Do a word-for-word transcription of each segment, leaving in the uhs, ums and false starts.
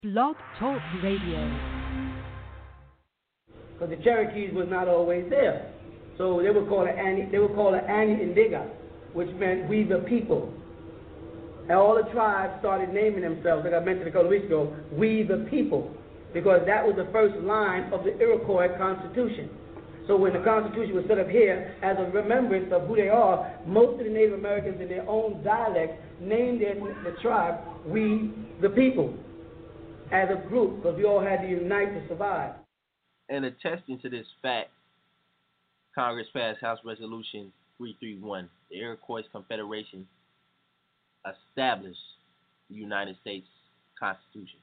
Blog Talk Radio. Because the Cherokees was not always there. So they were called an Annie, they were called an Annie Indiga, which meant we the people. And all the tribes started naming themselves, like I mentioned a couple of weeks ago, we the people, because that was the first line of the Iroquois Constitution. So when the Constitution was set up here, as a remembrance of who they are, most of the Native Americans in their own dialect named their, the tribe, we the people, as a group, because we all had to unite to survive. And attesting to this fact, Congress passed House Resolution three thirty-one. The Iroquois Confederation established the United States Constitution.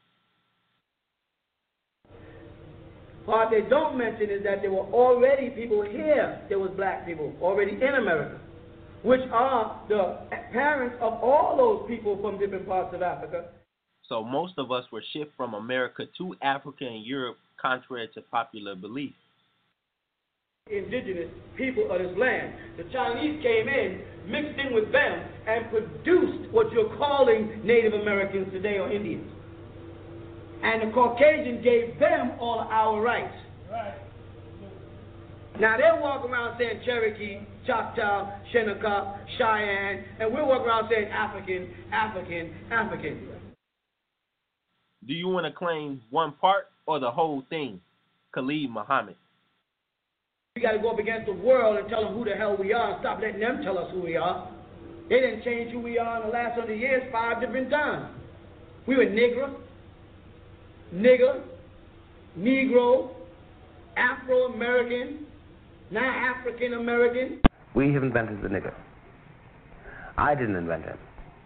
What they don't mention is that there were already people here, there was black people already in America, which are the parents of all those people from different parts of Africa. So most of us were shipped from America to Africa and Europe, contrary to popular belief. Indigenous people of this land. The Chinese came in, mixed in with them, and produced what you're calling Native Americans today or Indians. And the Caucasian gave them all our rights. Right. Now they walk around saying Cherokee, Choctaw, Shinnecock, Cheyenne, and we walk around saying African, African, African. Do you want to claim one part or the whole thing? Khalid Muhammad. We got to go up against the world and tell them who the hell we are and stop letting them tell us who we are. They didn't change who we are in the last hundred years five different times. We were Negro, nigger, Negro, Afro-American, now African-American. We have invented the nigger. I didn't invent him.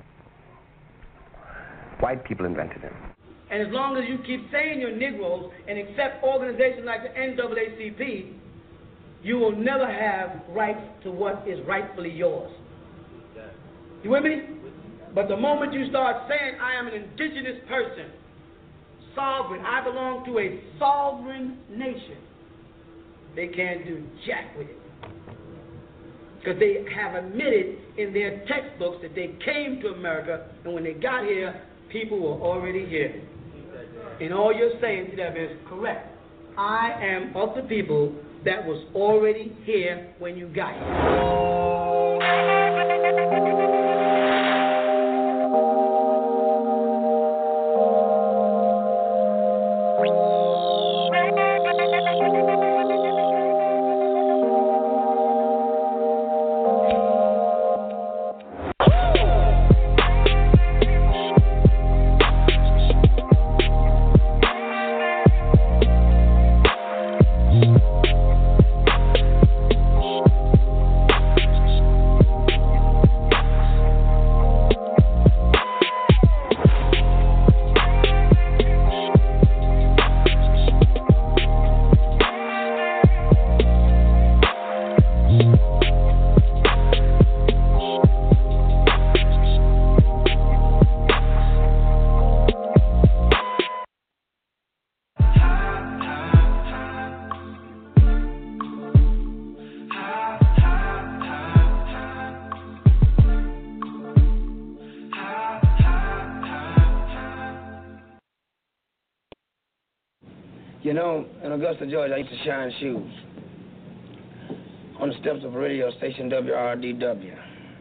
White people invented him. And as long as you keep saying you're Negroes and accept organizations like the N double A C P, you will never have rights to what is rightfully yours. You with me? But the moment you start saying, I am an indigenous person, sovereign, I belong to a sovereign nation, they can't do jack with it. Because they have admitted in their textbooks that they came to America, and when they got here, people were already here. And all you're saying to them is correct. I am of the people that was already here when you got here. You know, in Augusta, Georgia, I used to shine shoes on the steps of a radio station, W R D W.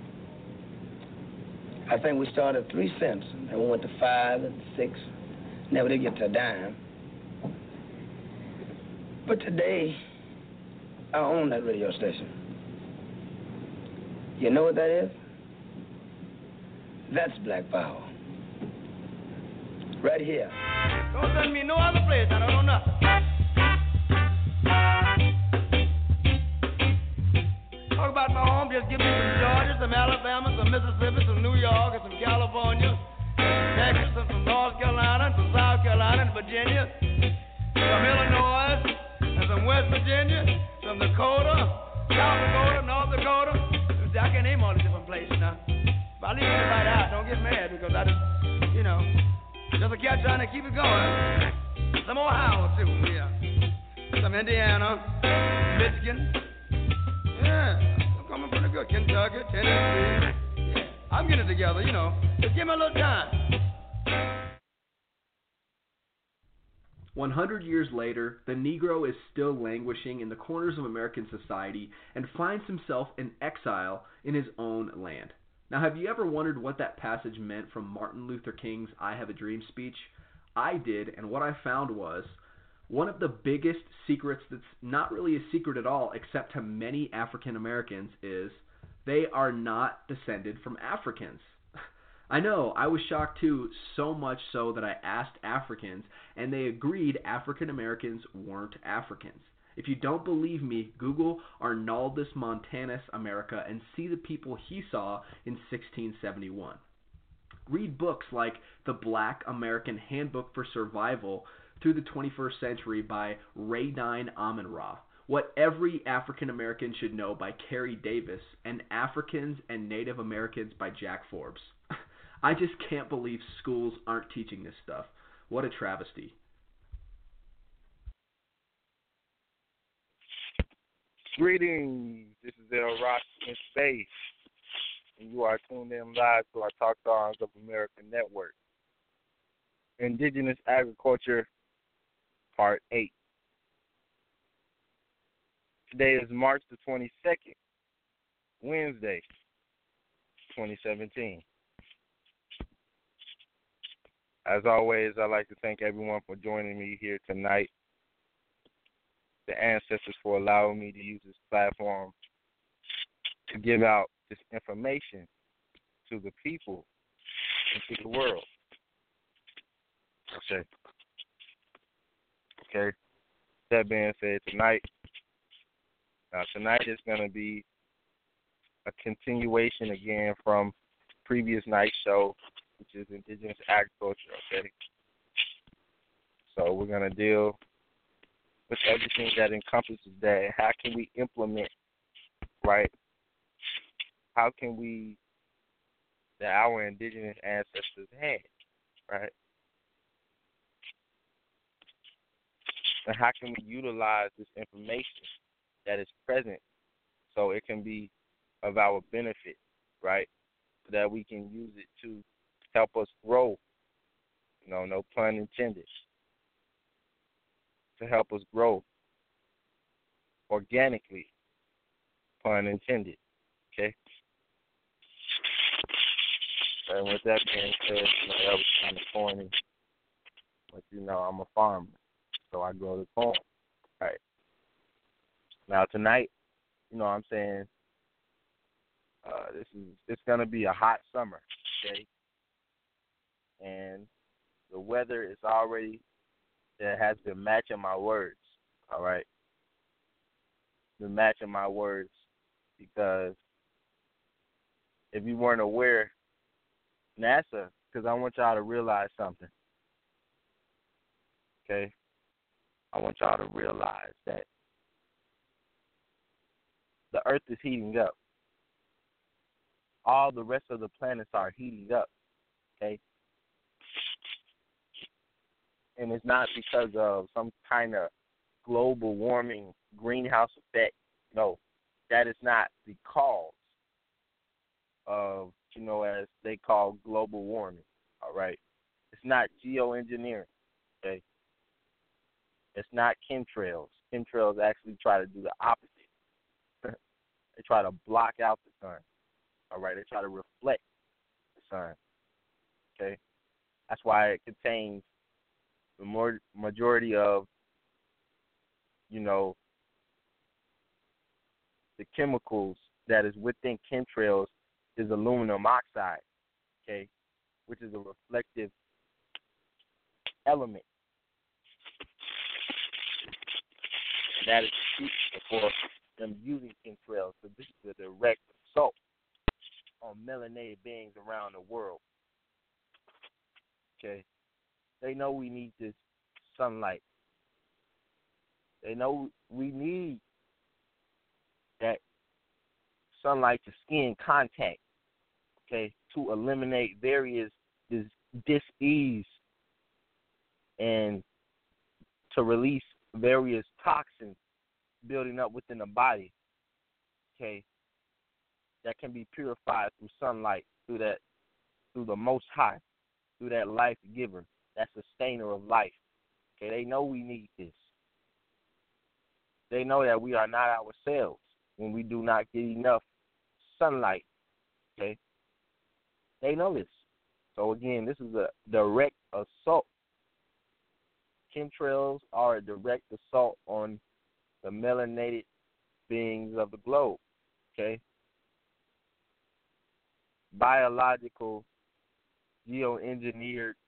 I think we started at three cents, and we went to five and six. Never did get to a dime. But today, I own that radio station. You know what that is? That's black power. Right here. Don't send me no other place, I don't know nothing. Talk about my home, just give me some Georgia, some Alabama, some Mississippi, some New York, and some California, some Texas, and some North Carolina, and some South Carolina, and Virginia, some Illinois, and some West Virginia, some Dakota, South Dakota, North Dakota. I can't name all the different places now. But I leave everybody out, don't get mad, because I just, you know, just a cat trying to keep it going. Some Ohio, too, yeah. Some Indiana, Michigan. Yeah, I'm coming pretty good. Kentucky, Tennessee. Yeah, I'm getting it together, you know. Just give me a little time. one hundred years later, the Negro is still languishing in the corners of American society and finds himself in exile in his own land. Now, have you ever wondered what that passage meant from Martin Luther King's I Have a Dream speech? I did, and what I found was one of the biggest secrets that's not really a secret at all, except to many African Americans, is they are not descended from Africans. I know, I was shocked too, so much so that I asked Africans, and they agreed African Americans weren't Africans. If you don't believe me, Google Arnaldus Montanus America and see the people he saw in sixteen seventy-one. Read books like The Black American Handbook for Survival through the twenty-first Century by Radine Amin-Ra, What Every African American Should Know by Carrie Davis, and Africans and Native Americans by Jack Forbes. I just can't believe schools aren't teaching this stuff. What a travesty. Greetings, this is El Rock in Space, and you are tuned in live to our Talk Songs of America Network. Indigenous Agriculture, Part eight. Today is March the twenty-second, Wednesday, twenty seventeen. As always, I'd like to thank everyone for joining me here tonight. The ancestors for allowing me to use this platform to give out this information to the people and to the world. Okay. Okay. That being said, tonight, now tonight is going to be a continuation again from previous night's show, which is Indigenous Agriculture. Okay. So we're going to deal with everything that encompasses that. How can we implement, right? How can we, that our indigenous ancestors had, right? And how can we utilize this information that is present so it can be of our benefit, right? So that we can use it to help us grow, you know, no pun intended. To help us grow organically, pun intended, okay? And with that being said, you know, that was kind of corny, but you know, I'm a farmer, so I grow the corn, right? Now tonight, you know what I'm saying, uh, this is, it's going to be a hot summer, okay? And the weather is already, that has been matching my words, all right? Been matching my words because if you weren't aware, NASA, because I want y'all to realize something, okay? I want y'all to realize that the Earth is heating up. All the rest of the planets are heating up, okay? And it's not because of some kind of global warming greenhouse effect. No, that is not the cause of, you know, as they call global warming, all right? It's not geoengineering, okay? It's not chemtrails. Chemtrails actually try to do the opposite. They try to block out the sun, all right? They try to reflect the sun, okay? That's why it contains the more majority of, you know, the chemicals that is within chemtrails is aluminum oxide, okay, which is a reflective element. And that is the reason for them using chemtrails. So this is a direct assault on melanated beings around the world, okay. They know we need this sunlight. They know we need that sunlight to skin contact, okay, to eliminate various dis- dis-ease and to release various toxins building up within the body, okay, that can be purified through sunlight, through that, through the Most High, through that life giver, that sustainer of life, Okay, they know we need this. They know that we are not ourselves when we do not get enough sunlight. Okay, they know this. So again, this is a direct assault. Chemtrails are a direct assault on the melanated beings of the globe. Okay, biological, geoengineered,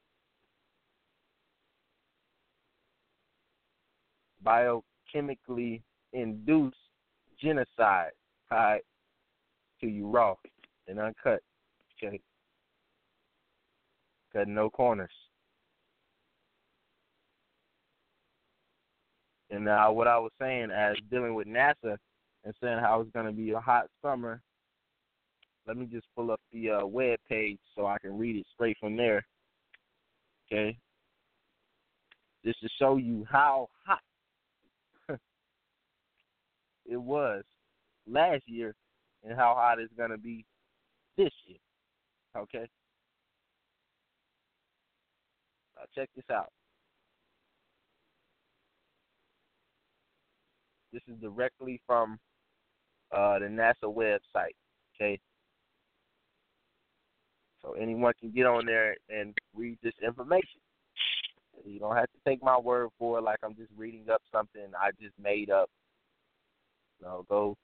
biochemically induced genocide, tied to you raw and uncut. Okay, cut no corners. And now, what I was saying as dealing with NASA and saying how it's going to be a hot summer, let me just pull up the uh, web page so I can read it straight from there. Okay, just to show you how hot it was last year and how hot it's going to be this year. Okay, now check this out. This is directly from uh, the NASA website. Okay, so anyone can get on there and read this information. You don't have to take my word for it like I'm just reading up something I just made up. No, go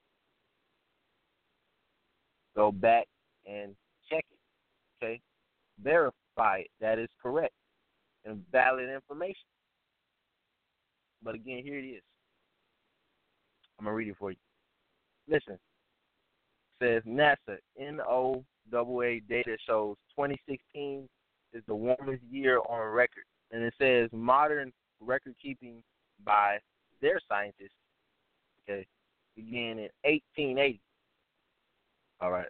go back and check it. Okay, verify it. That is correct and valid information. But again, here it is. I'm gonna read it for you. Listen. It says NASA N O A A data shows twenty sixteen is the warmest year on record, and it says modern record keeping by their scientists, okay, began in eighteen eighty. All right.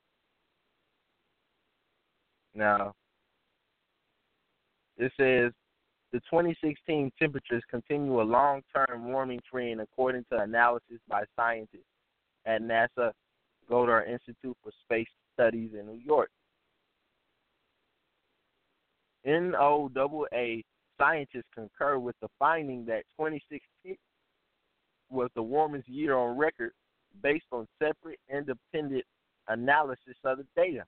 Now, it says the twenty sixteen temperatures continue a long-term warming trend according to analysis by scientists at NASA Goddard Institute for Space Studies in New York. N O A A scientists concur with the finding that twenty sixteen was the warmest year on record based on separate independent analysis of the data.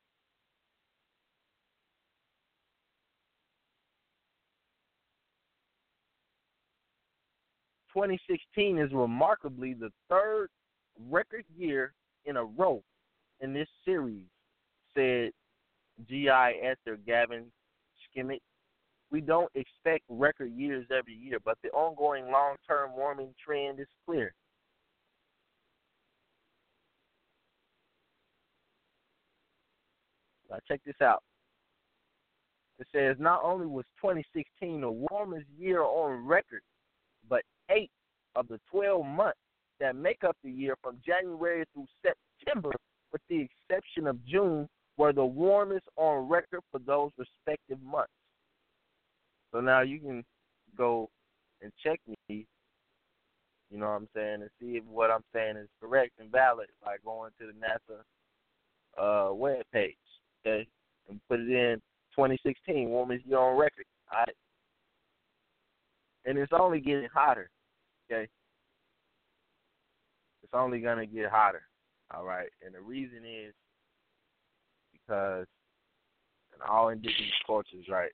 twenty sixteen is remarkably the third record year in a row in this series, said G I editor Gavin Skimmett. We don't expect record years every year, but the ongoing long-term warming trend is clear. Now check this out. It says not only was twenty sixteen the warmest year on record, but eight of the twelve months that make up the year from January through September, with the exception of June, were the warmest on record for those respective months. So now you can go and check me, you know what I'm saying, and see if what I'm saying is correct and valid by going to the NASA uh, web page, okay, and put it in twenty sixteen, warmest year on record, all right? And it's only getting hotter, okay? It's only going to get hotter, all right? And the reason is because in all indigenous cultures, right,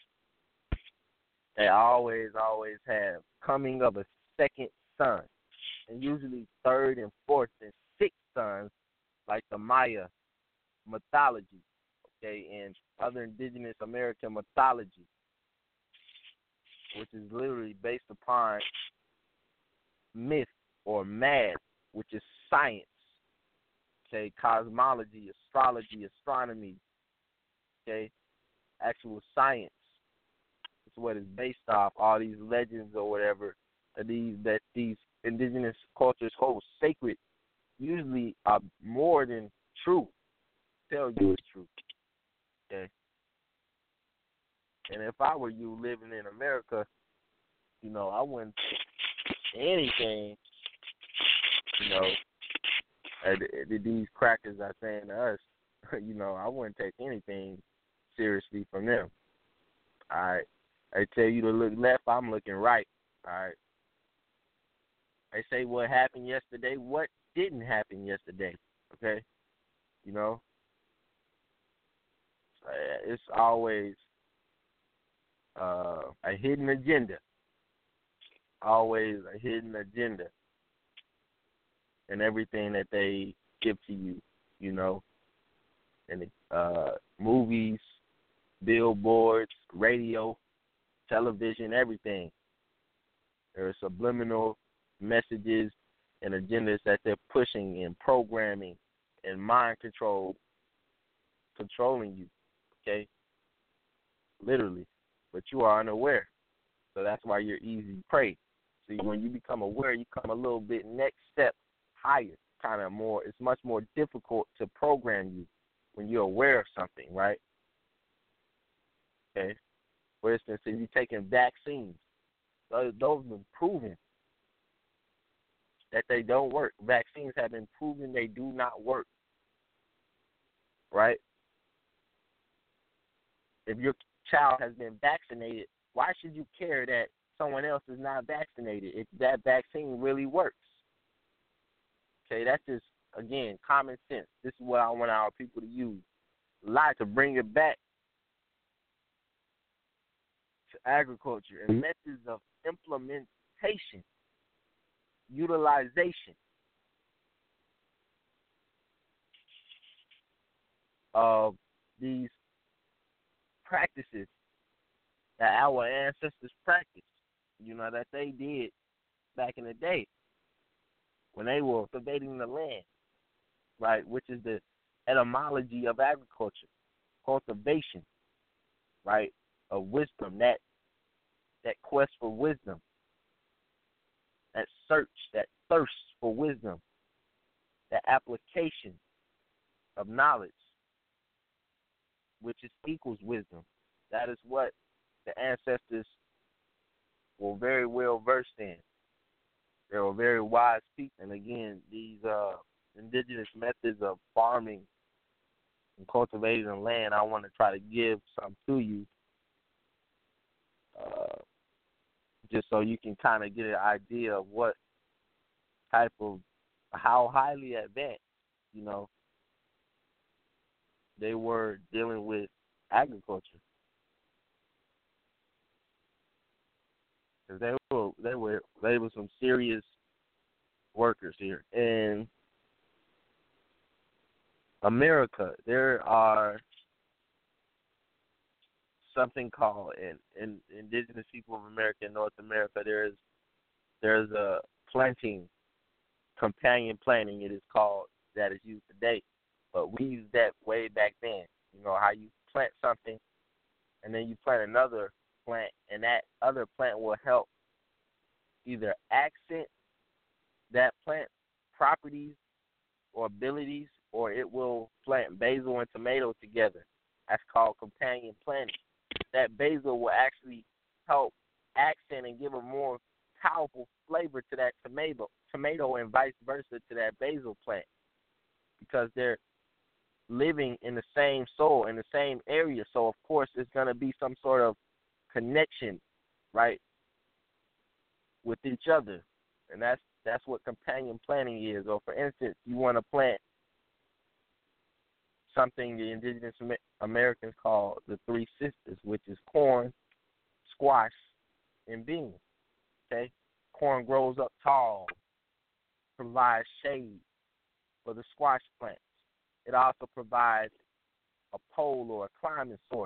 they always, always have coming of a second sun, and usually third and fourth and sixth sons, like the Maya mythology, okay, and other indigenous American mythology, which is literally based upon myth or math, which is science, okay, cosmology, astrology, astronomy, okay, actual science. It's what is based off all these legends or whatever that these that these indigenous cultures hold sacred, usually are more than true. Tell you it's true, okay. And if I were you living in America, you know, I wouldn't take anything, you know, that these crackers are saying to us. You know, I wouldn't take anything seriously from them. All right. They tell you to look left, I'm looking right. All right. They say what happened yesterday, what didn't happen yesterday. Okay? You know? It's always uh, a hidden agenda. Always a hidden agenda in everything that they give to you, you know? And uh, movies, billboards, radio, television, everything. There are subliminal messages and agendas that they're pushing and programming and mind control, controlling you, okay? Literally. But you are unaware. So that's why you're easy prey. See, when you become aware, you come a little bit next step higher, kind of more. It's much more difficult to program you when you're aware of something, right? Okay. For instance, if you're taking vaccines, those, those have been proven that they don't work. Vaccines have been proven they do not work, right? If your child has been vaccinated, why should you care that someone else is not vaccinated if that vaccine really works? Okay, that's just, again, common sense. This is what I want our people to use. A lot to bring it back to agriculture and methods of implementation, utilization of these practices that our ancestors practiced, you know, that they did back in the day when they were cultivating the land, right, which is the etymology of agriculture, cultivation, right, of wisdom, that that quest for wisdom, that search, that thirst for wisdom, that application of knowledge, which is equals wisdom. That is what the ancestors were very well versed in. They were very wise people. And again, these uh, indigenous methods of farming and cultivating the land, I want to try to give some to you uh, just so you can kind of get an idea of what type of, how highly advanced, you know, they were dealing with agriculture. Cause they were they were they were some serious workers here. In America, there are something called in, in indigenous people of America and North America. There's there's a planting, companion planting. It is called, that is used today, but we used that way back then. You know how you plant something, and then you plant another plant, and that other plant will help either accent that plant properties or abilities, or it will plant basil and tomato together. That's called companion planting. That basil will actually help accent and give a more powerful flavor to that tomato, tomato and vice versa to that basil plant, because they're living in the same soil, in the same area. So, of course, there's going to be some sort of connection, right, with each other. And that's that's what companion planting is. Or, for instance, you want to plant something the indigenous Americans call the three sisters, which is corn, squash, and beans. Okay? Corn grows up tall, provides shade for the squash plants. It also provides a pole or a climbing source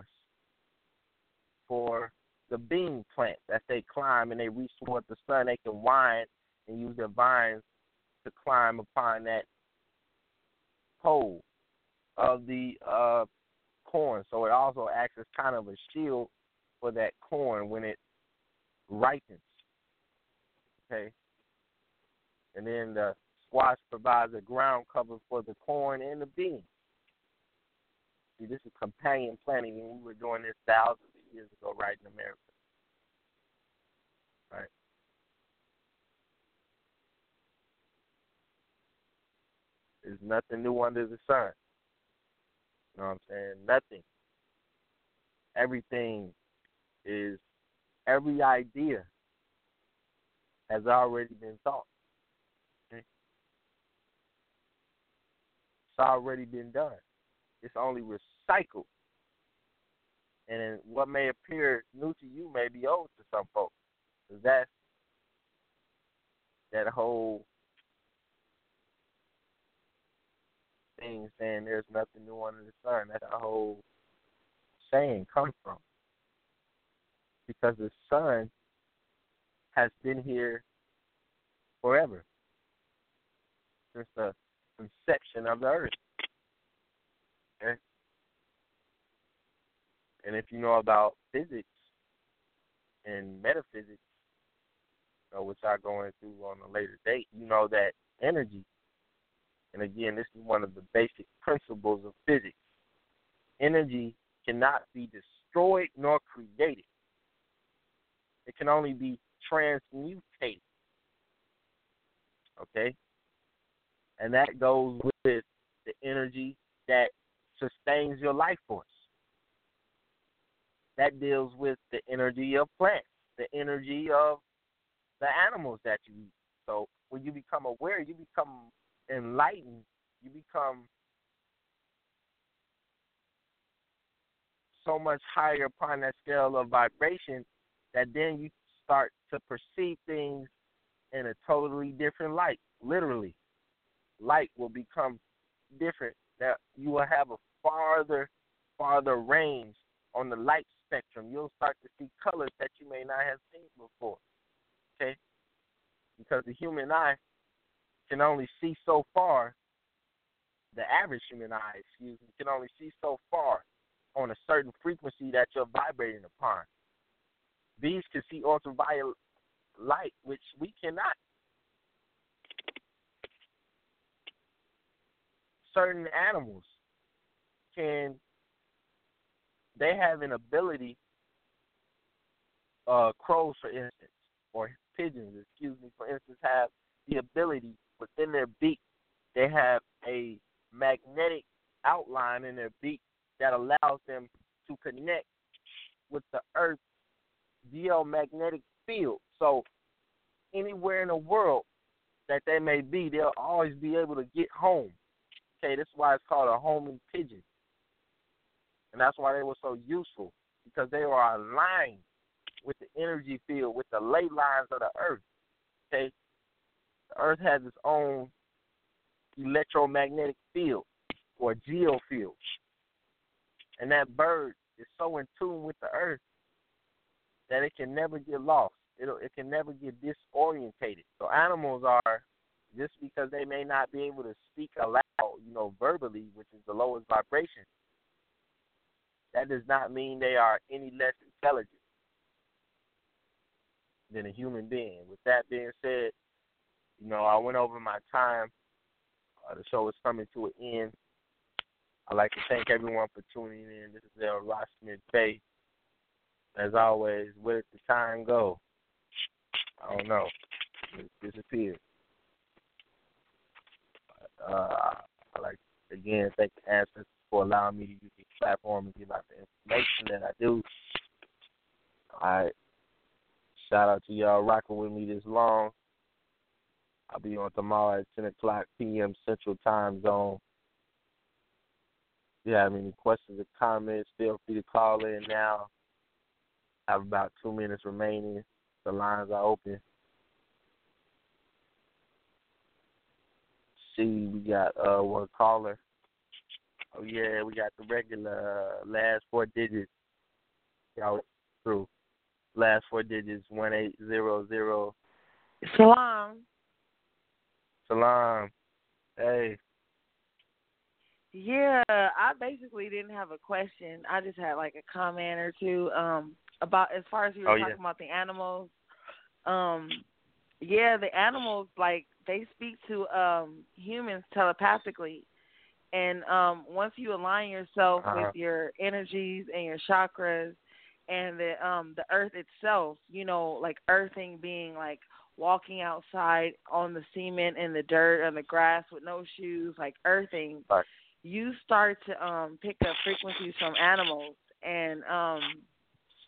for the bean plants. As they climb and they reach towards the sun, they can wind and use their vines to climb upon that pole of the uh, corn. So it also acts as kind of a shield for that corn when it ripens. Okay? And then the squash provides a ground cover for the corn and the beans. See, this is companion planting, and we were doing this thousands of years ago right in America. Right? There's nothing new under the sun. You know what I'm saying? Nothing. Everything is every idea has already been thought. Okay? It's already been done. It's only recycled. And then what may appear new to you may be old to some folks. Because that's that whole thing saying there's nothing new under the sun. That's a whole saying comes from. Because the sun has been here forever. Since the conception of the earth. Okay? And if you know about physics and metaphysics, you know, which I go into on a later date, you know that energy, and again, this is one of the basic principles of physics, energy cannot be destroyed nor created. It can only be transmutated. Okay? And that goes with the energy that sustains your life force. That deals with the energy of plants, the energy of the animals that you eat. So when you become aware, you become enlightened, you become so much higher upon that scale of vibration that then you start to perceive things in a totally different light, literally. Light will become different. That you will have a farther, farther range on the light spectrum. You'll start to see colors that you may not have seen before. Okay? Because the human eye can only see so far. The average human eye, excuse me, can only see so far on a certain frequency that you're vibrating upon. Bees can see ultraviolet light, which we cannot. Certain animals can, they have an ability, uh, crows, for instance, or pigeons, excuse me, for instance, have the ability within their beak, they have a magnetic outline in their beak that allows them to connect with the Earth's geomagnetic field. So anywhere in the world that they may be, they'll always be able to get home. Okay, this is why it's called a homing pigeon. And that's why they were so useful, because they are aligned with the energy field, with the ley lines of the Earth. Okay, the Earth has its own electromagnetic field, or geofield. And that bird is so in tune with the Earth that it can never get lost. It'll, it can never get disorientated. So animals are, just because they may not be able to speak aloud, you know, verbally, which is the lowest vibration, that does not mean they are any less intelligent than a human being. With that being said, you know, I went over my time. Uh, the show is coming to an end. I'd like to thank everyone for tuning in. This is El Ross Smith Bay. As always, where did the time go? I don't know. It disappeared. Uh, I'd like to, again, thank the Ancestors for allowing me to use this platform and give out the information that I do. All right. Shout out to y'all rocking with me this long. I'll be on tomorrow at ten o'clock p.m. Central Time Zone. If you have any questions or comments, feel free to call in now. I have about two minutes remaining. The lines are open. See, we got uh, one caller. Oh, yeah, we got the regular uh, last four digits. Y'all through. Last four digits, one eight zero zero. Salam. Salam. Hey. Yeah, I basically didn't have a question. I just had like a comment or two um, about, as far as you were oh, talking yeah. about the animals. Um, yeah, the animals, like, they speak to um, humans telepathically. And um, once you align yourself uh-huh. with your energies and your chakras and the um, the earth itself, you know, like earthing being like walking outside on the cement and the dirt and the grass with no shoes, like earthing, right. you start to um, pick up frequencies from animals. And um,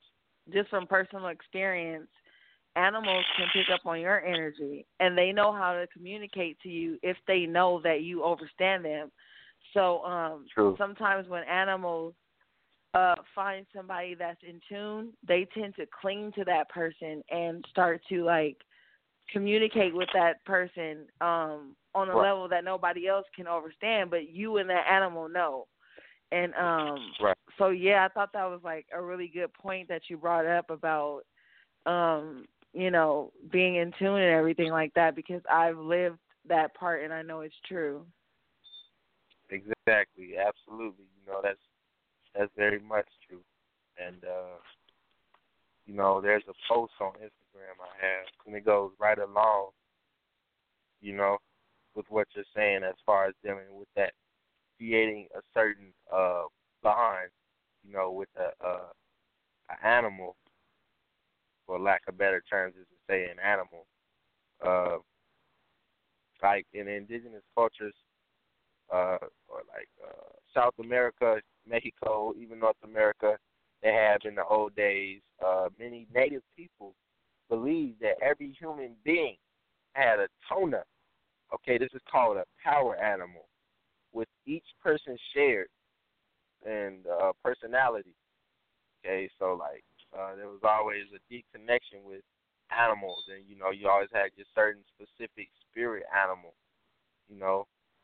just from personal experience, animals can pick up on your energy, and they know how to communicate to you if they know that you understand them. So um, True. sometimes when animals uh, find somebody that's in tune, they tend to cling to that person and start to, like, communicate with that person um, on a Right. level that nobody else can understand, but you and that animal know. And um, Right. so, yeah, I thought that was, like, a really good point that you brought up about, um, you know, being in tune and everything like that, because I've lived that part and I know it's true. Exactly. Absolutely. You know, that's that's very much true. And, uh, you know, there's a post on Instagram I have, and it goes right along, you know, with what you're saying as far as dealing with that, creating a certain uh, bond, you know, with a, a, a animal, for lack of better terms, is to say an animal. Uh, like in indigenous cultures, uh, or like uh, South America, Mexico, even North America, they have in the old days, uh, many native people believed that every human being had a toner. Okay, this is called a power animal, with each person shared and uh, personality. Okay, so like uh, there was always a deep connection with animals, and you know you always had your certain specific spirit animal, you know.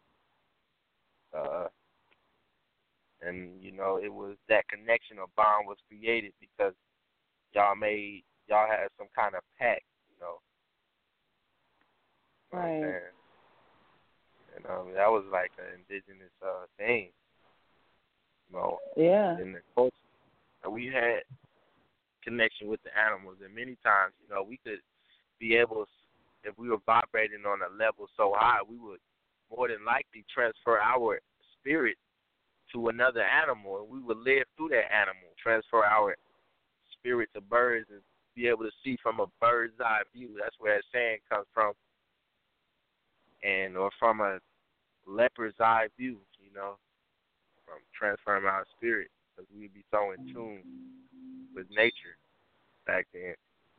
Uh, and you know it was that connection or bond was created because y'all made y'all had some kind of pact, you know. You know what I'm Right. saying? And um, that was like an indigenous uh, thing, you know. Yeah. In the culture, and we had connection with the animals, and many times, you know, we could be able, if we were vibrating on a level so high, we would more than likely transfer our spirit to another animal, and we would live through that animal, transfer our spirit to birds and be able to see from a bird's eye view. That's where that saying comes from, and or from a leopard's eye view, you know, from transferring our spirit, because we'd be so in tune with nature back then.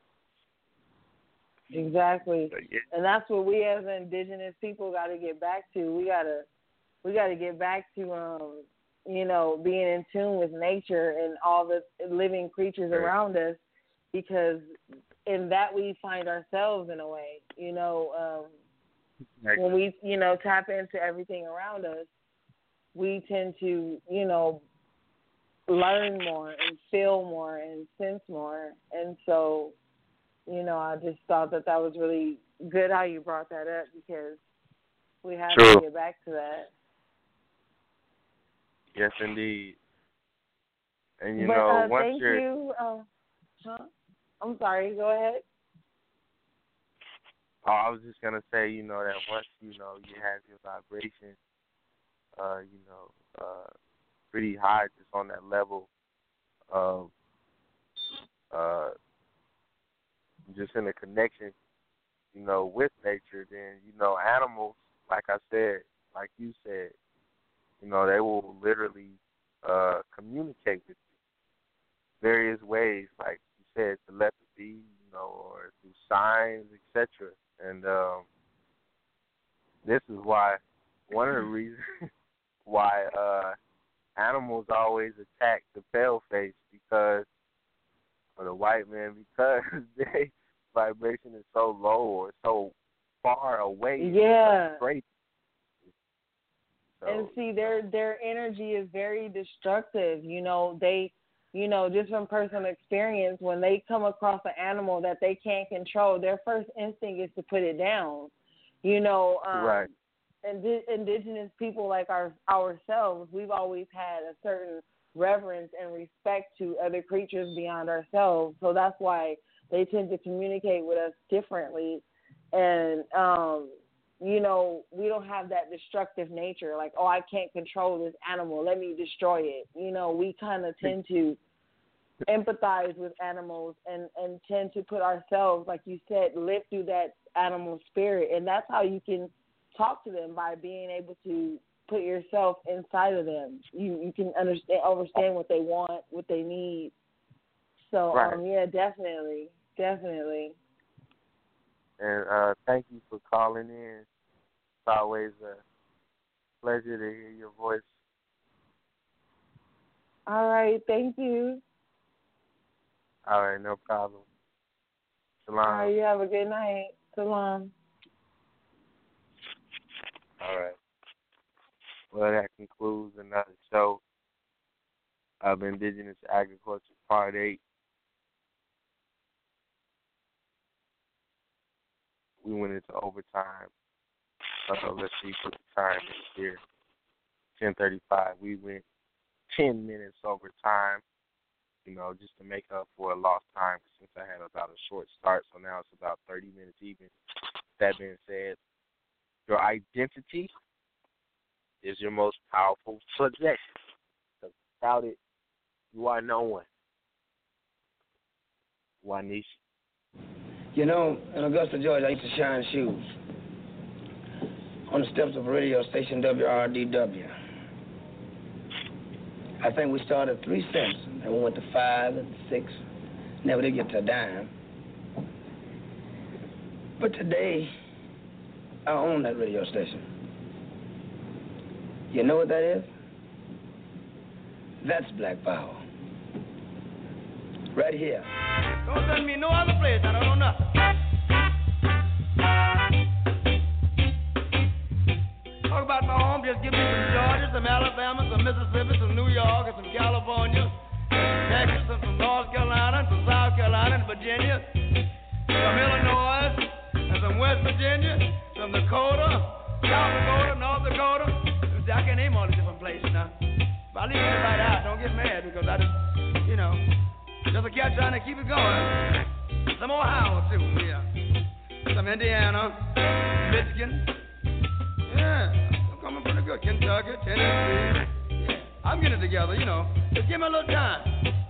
Exactly. So, yeah. And that's what we as indigenous people got to get back to. We got to we got to get back to um you know, being in tune with nature and all the living creatures Right. around us, because in that we find ourselves in a way, you know, um, Exactly. when we, you know, tap into everything around us, we tend to, you know, learn more and feel more and sense more. And so, you know, I just thought that that was really good how you brought that up, because we have True. to get back to that. Yes, indeed. And you but, know, uh, once thank you're you. Uh, huh? I'm sorry. Go ahead. Oh, I was just gonna say, you know, that once you know you have your vibration, uh, you know, uh, pretty high, just on that level of, uh, just in a connection, you know, with nature, then you know, animals, like I said, like you said, you know, they will literally uh, communicate with you various ways, like you said, telepathy, you know, or through signs, et cetera. And um, this is why one of the reasons why uh, animals always attack the paleface, because or the white man, because their vibration is so low or so far away. Yeah. It's crazy. So, And see, their their energy is very destructive. You know, they, you know, just from personal experience, when they come across an animal that they can't control, their first instinct is to put it down. You know, um, right. Indi- indigenous people like our ourselves, we've always had a certain reverence and respect to other creatures beyond ourselves. So that's why they tend to communicate with us differently. And um, you know, we don't have that destructive nature, like, oh, I can't control this animal, let me destroy it. You know, we kind of tend to empathize with animals and, and tend to put ourselves, like you said, live through that animal spirit. And that's how you can talk to them, by being able to put yourself inside of them. You you can understand understand what they want, what they need. So So Right. um, yeah, definitely, definitely. And uh, thank you for calling in. It's always a pleasure to hear your voice. All right, thank you. All right, no problem. Shalom. All right, you have a good night. Salam. All right. Well, that concludes another show of Indigenous Agriculture Part eight. We went into overtime. Uh, let's see, put the time in here. ten thirty-five. We went ten minutes over time, you know, just to make up for a lost time since I had about a short start, so now it's about thirty minutes even. That being said, your identity is your most powerful possession. Because without it, you are no one. Wanishi. You know, in Augusta, Georgia, I used to shine shoes on the steps of a radio station, W R D W. I think we started at three cents, and we went to five and six. Never did get to a dime. But today, I own that radio station. You know what that is? That's black power. Right here. Don't send me no other place. I don't know nothing. Talk about my home. Just give me some Georgia, some Alabama, some Mississippi, some New York, and some California, some Texas, and some North Carolina, and some South Carolina, and Virginia, some Illinois, and some West Virginia, some Dakota, South Dakota, North Dakota. See, I can't name all the different places now. If I leave anybody out, don't get mad because I just, you know, just a cat trying to keep it going. Some Ohio too, yeah. Some Indiana, Michigan. Yeah, I'm coming pretty good. Kentucky, Tennessee. Yeah, I'm getting it together, you know. Just give me a little time.